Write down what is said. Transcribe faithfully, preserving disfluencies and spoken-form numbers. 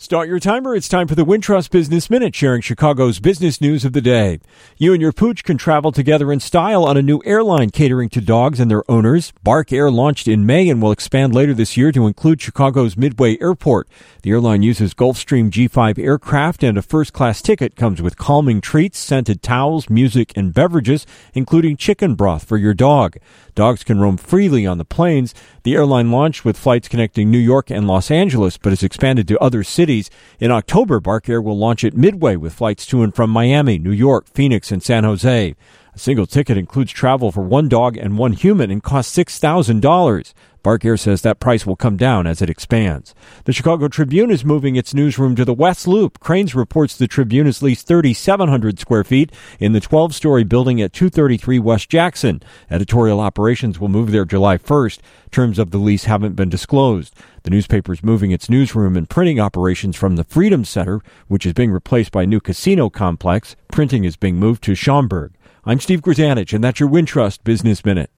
Start your timer. It's time for the Wintrust Business Minute, sharing Chicago's business news of the day. You and your pooch can travel together in style on a new airline catering to dogs and their owners. Bark Air launched in May and will expand later this year to include Chicago's Midway Airport. The airline uses Gulfstream G five aircraft, and a first-class ticket comes with calming treats, scented towels, music, and beverages, including chicken broth for your dog. Dogs can roam freely on the planes. The airline launched with flights connecting New York and Los Angeles, but has expanded to other cities. In October, Bark Air will launch at Midway with flights to and from Miami, New York, Phoenix, and San Jose. A single ticket includes travel for one dog and one human and costs six thousand dollars. Bark Air says that price will come down as it expands. The Chicago Tribune is moving its newsroom to the West Loop. Cranes reports the Tribune has leased three thousand seven hundred square feet in the twelve-story building at two thirty-three West Jackson. Editorial operations will move there July first. Terms of the lease haven't been disclosed. The newspaper is moving its newsroom and printing operations from the Freedom Center, which is being replaced by a new casino complex. Printing is being moved to Schaumburg. I'm Steve Grzanich, and that's your Wintrust Business Minute.